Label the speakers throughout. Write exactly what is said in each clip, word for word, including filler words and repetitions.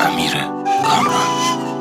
Speaker 1: امیر کامران.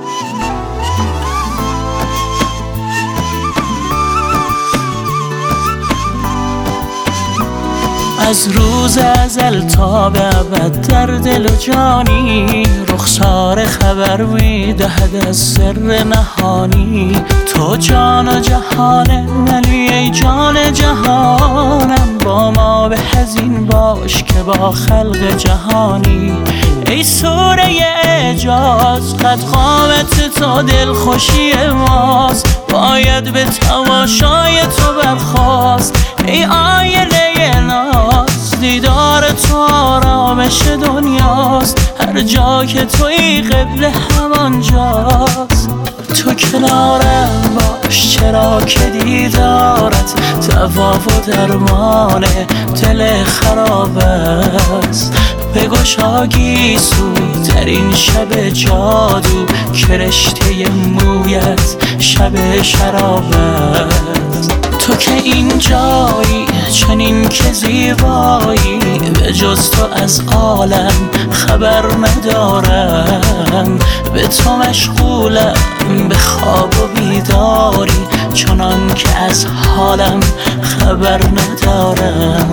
Speaker 2: از روز ازل تا به ابد در دل و جانی رخسار خبر میدهد از سر نهانی. تو جان و جهانه ولی ای جان جهانم با ما به حزین باش که با خلق جهانی. ای سوره اعجاز قد قامت تو دل خوشی ماست باید به تماشای تو برخاست. ای آینه ناز دیدار تو آرامش دنیاست هر جا که توی قبله همانجاست. تو کنارم باش چرا که دیدارت دوا و درمان دل خراب است. بگشا گیسو در این شب جادو که رشته مویت شب شراب است. تو که این جایی چنین که زیبایی به جز تو از عالم خبر ندارم. به تو مشغولم به خواب و بیداری چنان که از حالم خبر ندارم.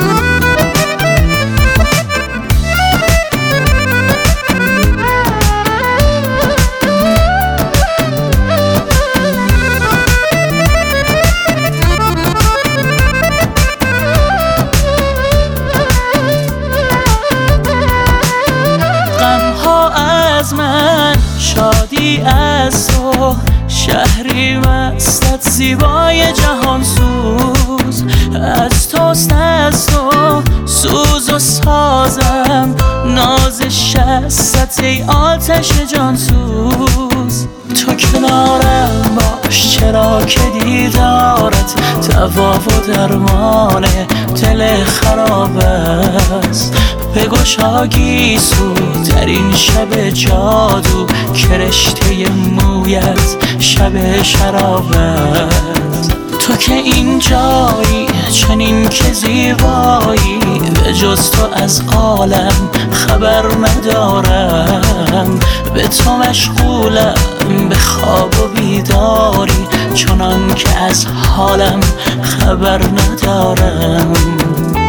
Speaker 2: از من شادی از تو شهری مستت زیبای جهان سوز. از توست از تو سوز و سازم ناز شستت ای آتش جان سوز. تو کنارم باش چرا که دیدارت دوا و درمان دل خراب است. بگشا گیسو در این شب جادو که رشته مویت شب شراب است. تو که این جایی چنین که زیبایی به جز تو از عالم خبر ندارم. به تو مشغولم به خواب و بیداری چنان که از حالم خبر ندارم.